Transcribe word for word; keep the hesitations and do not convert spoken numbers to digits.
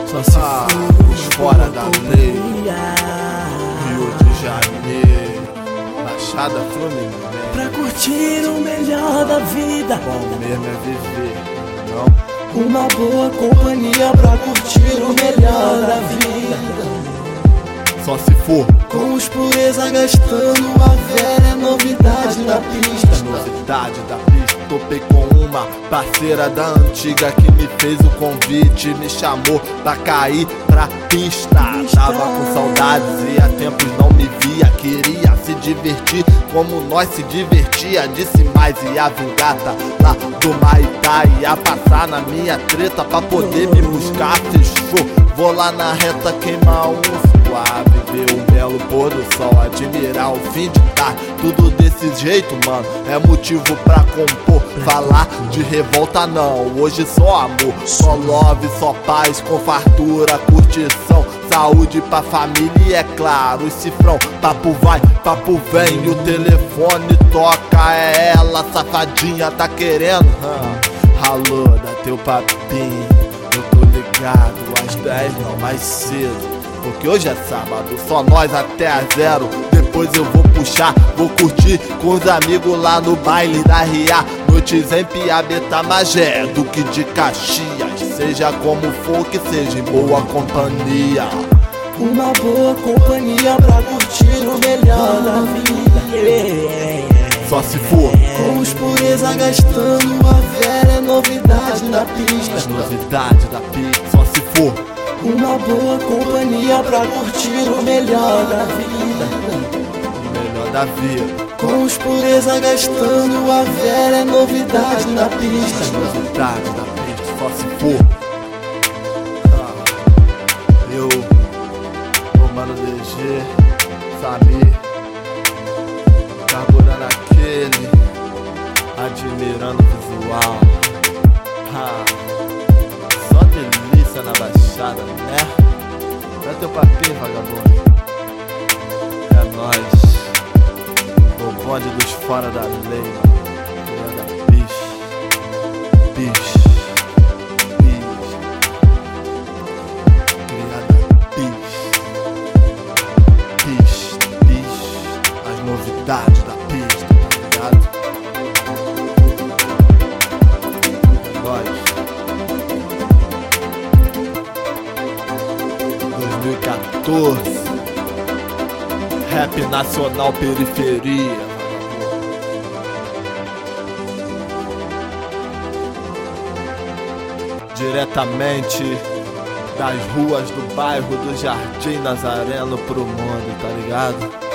Só se Ah, for os fora da lei. Rio de Janeiro, Baixada Fluminense. pra curtir o melhor da vida. Bom mesmo é viver, não? Uma boa companhia pra curtir o melhor da vida. Só se for Com os pureza gastando a velha novidade da pista. novidade da pista. Topei com uma parceira da antiga que me fez o convite, me chamou pra cair pra pista. Tava com saudades e há tempos não me via. Queria se divertir como nós se divertia. Disse mais ia vingata lá do Maitá. Ia passar na minha treta pra poder me buscar. Fechou, vou lá na reta queimar um suave, ver o belo pôr do sol, admirar o fim de tarde. Tudo desse jeito, mano, é motivo pra compor. Falar de revolta não, hoje só amor. Só love, só paz, com fartura, curtição, saúde pra família e é claro, o cifrão. Papo vai, papo vem, o telefone toca. É ela, safadinha, tá querendo? Hum. Alô, dá teu papinho, eu tô ligado, às dez não, mais cedo. Porque hoje é sábado, só nós até a zero. Depois eu vou puxar, vou curtir com os amigos lá no baile da Ria. Noites em Piabetá, Magé, Duque de Caxias. Seja como for que seja, em boa companhia. Uma boa companhia pra curtir o melhor da vida. Só se for Com os pureza gastando a velha novidade da pista. novidade da pista. Só se for Uma boa companhia pra curtir o melhor da vida. o melhor da vida. Com os pureza gastando a velha novidade da pista. Novidade da pista. Só se for ah, eu, o Mano D G, Samir, carburando aquele, admirando o visual. Ah, só delícia na Baixada, né? Dá teu papinho, vagabundo. É nóis. O bonde dos fora da lei, mano. Criada bicho. Bicho. Bicho. Criada bicho. Bicho. Bicho. As novidades da pista, tá ligado? É nóis. dois mil e quatorze, Rap Nacional Periferia. Diretamente das ruas do bairro do Jardim Nazareno pro mundo, tá ligado?